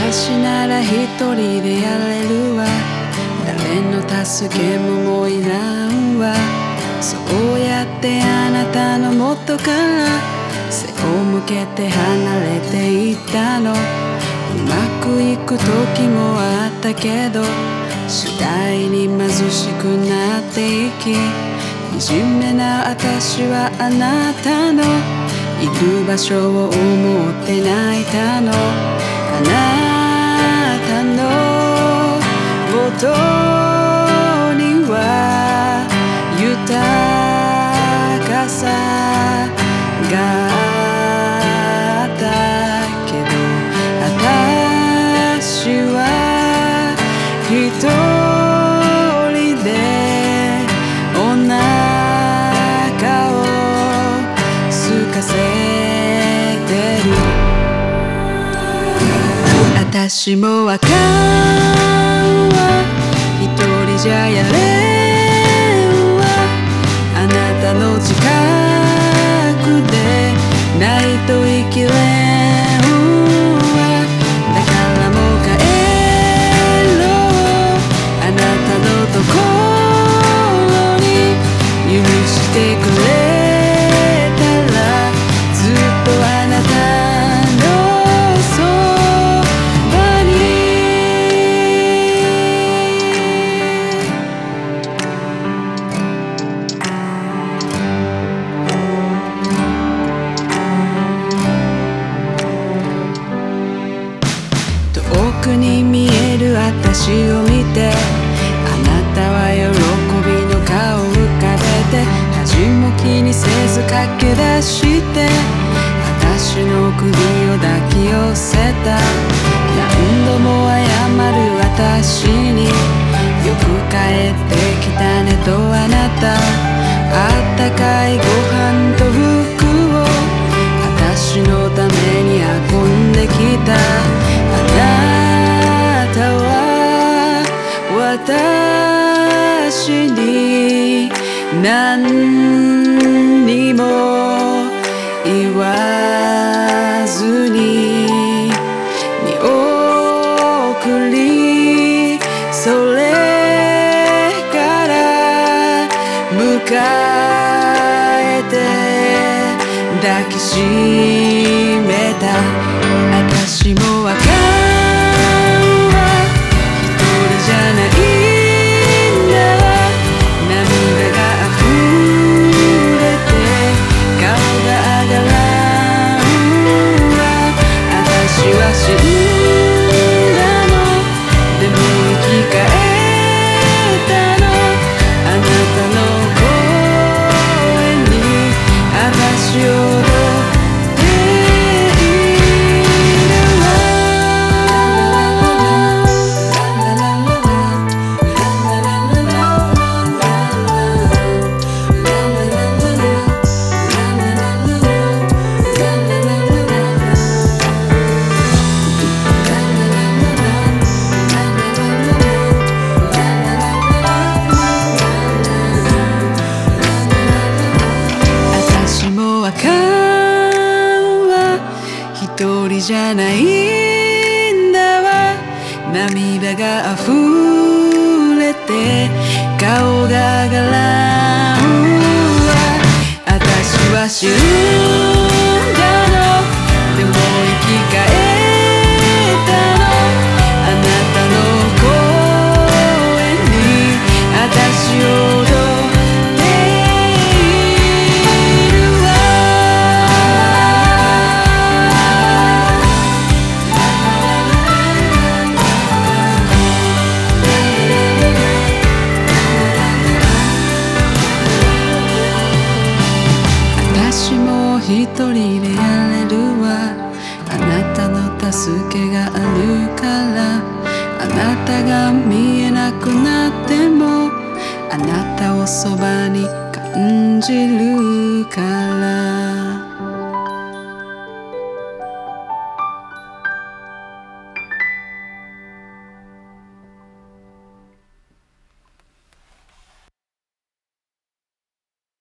大事なら一人でやれるわ。誰の助けもいらんわ。そうやってあなたの元から背を向けて離れていったの。うまくいく時もあったけど、次第に貧しくなっていき、惨めな私はあなたのいる場所を思って泣いたの。あなたの元には豊かさがあったけど、私は一人でお腹を空かせてる。私もわかんわ、一人じゃやれんわ。あなたの近くでないと生きれんわ。だからもう帰ろう、あなたのところに。許してくれたらずっとあなたのそばに。遠くに見える私を見て、あなたは喜びの顔を浮かべて、恥も気にせず駆け出して、私の首を抱き寄せた。何度も謝る私に、よく帰ってきたねとあなた。あったかいご飯と服を私のために運んできた。あなたは私に何にも言わずに見送り、それから迎えて抱きしめた。私もわかんわ、一人じゃないんだわ。涙が溢れて顔が上がらんわ。私は死んだの、でも生き返ったの。あなたの公園に私を踊っているわ。私もわかんわ、一人じゃないんだわ。涙が溢れて顔が上がらんわ。私は死んだの、でも生き返ったの。あなたの公園に私を踊っているわ。私も一人でやれるわ。あなたの助けがあるから。あなたが見えなくなっても、あなたをそばに感じるから。